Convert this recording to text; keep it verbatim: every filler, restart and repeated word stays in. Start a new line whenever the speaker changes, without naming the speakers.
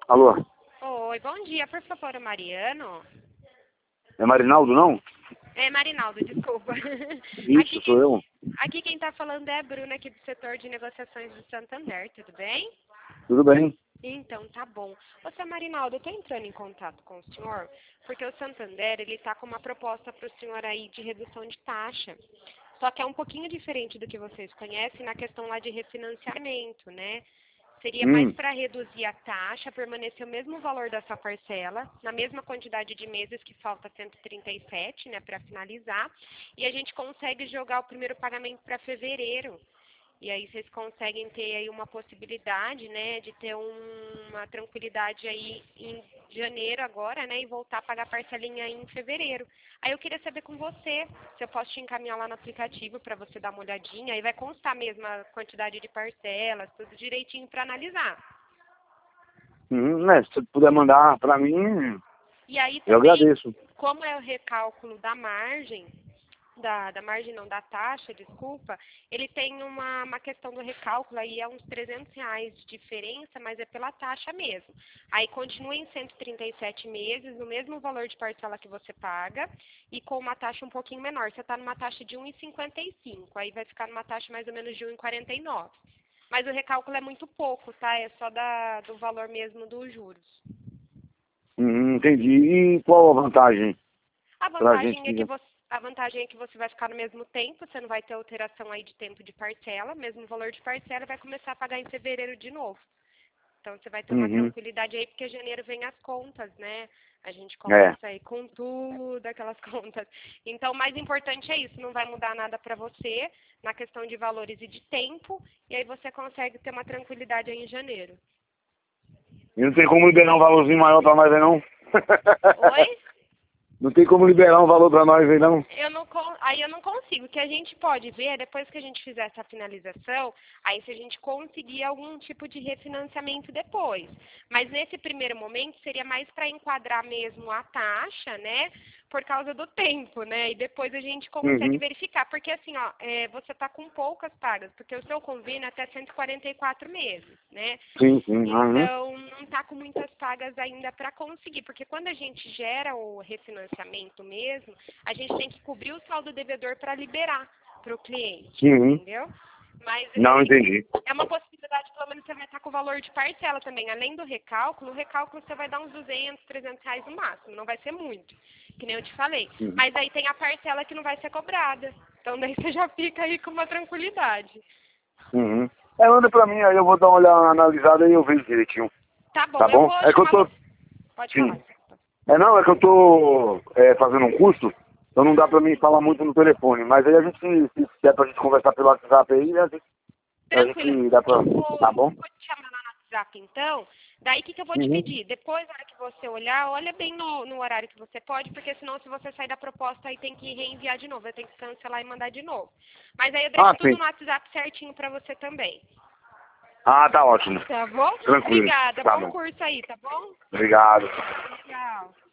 Alô?
Oi, bom dia. Por favor, o Mariano?
É Marinaldo, não?
É, Marinaldo, desculpa.
Isso,
aqui,
sou
quem,
eu.
aqui quem tá falando é a Bruna, aqui do setor de negociações do Santander, tudo bem?
Tudo bem?
Então, tá bom. Ô, seu Marinaldo, eu tô entrando em contato com o senhor, porque o Santander, ele tá com uma proposta pro senhor aí de redução de taxa. Só que é um pouquinho diferente do que vocês conhecem na questão lá de refinanciamento, né? Seria mais
Hum,
para reduzir a taxa, permanecer o mesmo valor da sua parcela, na mesma quantidade de meses que falta cento e trinta e sete, né, para finalizar, e a gente consegue jogar o primeiro pagamento para fevereiro. E aí vocês conseguem ter aí uma possibilidade, né, de ter um- uma tranquilidade aí em janeiro agora, né, e voltar a pagar a parcelinha aí em fevereiro. Aí eu queria saber com você se eu posso te encaminhar lá no aplicativo para você dar uma olhadinha, aí vai constar mesmo a quantidade de parcelas, tudo direitinho para analisar.
hum, né, se você puder mandar pra mim,
E aí
eu
também,
agradeço.
como é o recálculo da margem, da, da margem não, da taxa, desculpa, ele tem uma, uma questão do recálculo, aí é uns trezentos reais de diferença, mas é pela taxa mesmo. Aí continua em cento e trinta e sete meses, no mesmo valor de parcela que você paga, e com uma taxa um pouquinho menor. Você está numa taxa de um vírgula cinquenta e cinco, aí vai ficar numa taxa mais ou menos de um vírgula quarenta e nove. Mas o recálculo é muito pouco, tá? É só da, do valor mesmo dos juros.
Hum, entendi. E qual a vantagem
A
pra gente?
vantagem é que você, a vantagem é que você vai ficar no mesmo tempo, você não vai ter alteração aí de tempo de parcela, mesmo valor de parcela, vai começar a pagar em fevereiro de novo. Então você vai ter uma
Uhum,
tranquilidade aí, porque janeiro vem as contas, né? A gente
é.
começa aí com tudo, aquelas contas. Então o mais importante é isso, não vai mudar nada para você na questão de valores e de tempo, e aí você consegue ter uma tranquilidade aí em janeiro.
E não tem como liberar um valorzinho maior pra nós aí, não?
Oi?
Não tem como liberar um valor pra nós aí, não?
Eu não, con- aí eu não consigo. O que a gente pode ver, depois que a gente fizer essa finalização, aí se a gente conseguir algum tipo de refinanciamento depois. Mas nesse primeiro momento seria mais para enquadrar mesmo a taxa, né? Por causa do tempo, né? E depois a gente consegue
Uhum,
verificar. Porque assim, ó, é, você está com poucas pagas, porque o seu convênio é até cento e quarenta e quatro meses, né?
sim, sim, uhum,
Então, não está com muitas pagas ainda para conseguir, porque quando a gente gera o refinanciamento mesmo, a gente tem que cobrir o saldo devedor para liberar para o cliente,
uhum.
entendeu? Mas
Não,
assim,
entendi.
é uma possibilidade, pelo menos você vai estar com o valor de parcela também. Além do recálculo, o recálculo você vai dar uns duzentos, trezentos reais no máximo, não vai ser muito, que nem eu te falei.
Uhum.
Mas aí tem a parcela que não vai ser cobrada. Então daí você já fica aí com uma tranquilidade.
Uhum. É, manda pra mim, aí eu vou dar uma olhada, analisada e eu vejo direitinho.
Tá bom,
Tá
eu
bom?
vou
É que eu
chamar
tô...
você. Pode falar.
Sim. É, não, é que eu tô é, fazendo um curso, então não dá pra mim falar muito no telefone. Mas aí a gente, se der pra gente conversar pelo WhatsApp aí, a gente, a
Tranquilo.
gente dá pra...
Eu vou,
Tá bom?
vou te chamar lá no WhatsApp, então. Daí, o que, que eu vou te
Uhum.
pedir? Depois, na hora que você olhar, olha bem no, no horário que você pode, porque senão, se você sair da proposta, aí tem que reenviar de novo. Eu tenho que cancelar e mandar de novo. Mas aí eu deixo
Ah,
tudo
sim.
no WhatsApp certinho pra você também.
Ah, tá ótimo.
Tá bom?
Tranquilo.
Obrigada.
Tá
Bom
bom.
curso aí, tá bom?
Obrigado.
Tchau.